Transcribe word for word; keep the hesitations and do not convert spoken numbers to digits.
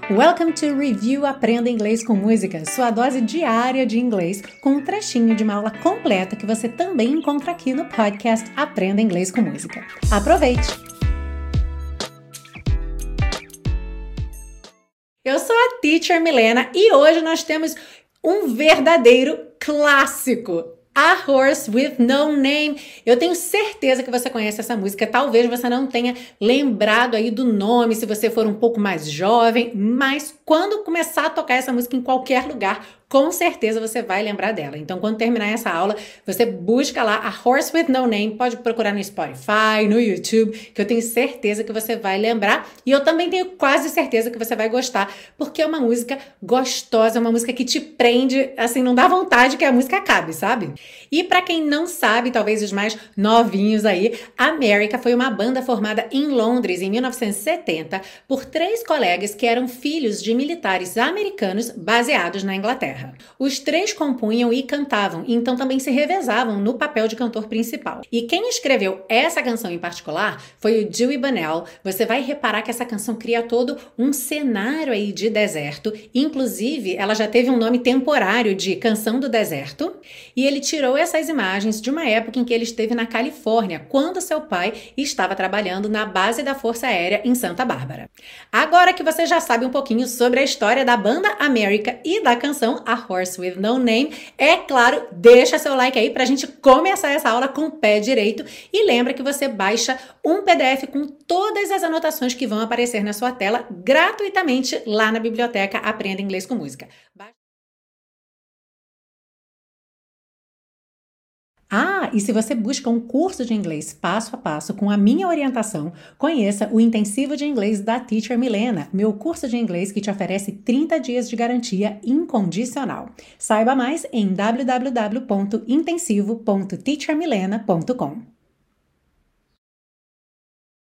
Welcome to Review Aprenda Inglês com Música, sua dose diária de inglês com um trechinho de uma aula completa que você também encontra aqui no podcast Aprenda Inglês com Música. Aproveite! Eu sou a Teacher Milena e hoje nós temos um verdadeiro clássico. A Horse with No Name. Eu tenho certeza que você conhece essa música. Talvez você não tenha lembrado aí do nome se você for um pouco mais jovem, mas quando começar a tocar essa música em qualquer lugar, com certeza você vai lembrar dela. Então, quando terminar essa aula, você busca lá a Horse with No Name, pode procurar no Spotify, no YouTube, que eu tenho certeza que você vai lembrar. E eu também tenho quase certeza que você vai gostar, porque é uma música gostosa, é uma música que te prende, assim, não dá vontade que a música acabe, sabe? E para quem não sabe, talvez os mais novinhos aí, America foi uma banda formada em Londres em mil novecentos e setenta por três colegas que eram filhos de militares americanos baseados na Inglaterra. Os três compunham e cantavam, então também se revezavam no papel de cantor principal. E quem escreveu essa canção em particular foi o Dewey Bunnell. Você vai reparar que essa canção cria todo um cenário aí de deserto, inclusive ela já teve um nome temporário de Canção do Deserto, e ele tirou essas imagens de uma época em que ele esteve na Califórnia, quando seu pai estava trabalhando na base da Força Aérea em Santa Bárbara. Agora que você já sabe um pouquinho sobre a história da banda America e da canção A Horse with No Name, é claro, deixa seu like aí pra gente começar essa aula com o pé direito e lembra que você baixa um P D F com todas as anotações que vão aparecer na sua tela gratuitamente lá na biblioteca Aprenda Inglês com Música. Ah, e se você busca um curso de inglês passo a passo com a minha orientação, conheça o Intensivo de Inglês da Teacher Milena, meu curso de inglês que te oferece trinta dias de garantia incondicional. Saiba mais em w w w ponto intensivo ponto teacher milena ponto com.